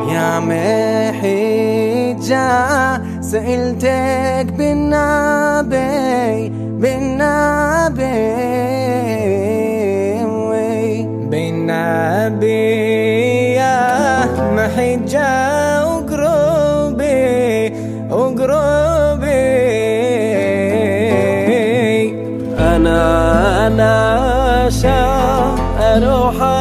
يا محجة سألتك بالنبي يا محجة وقربي أنا شا أروح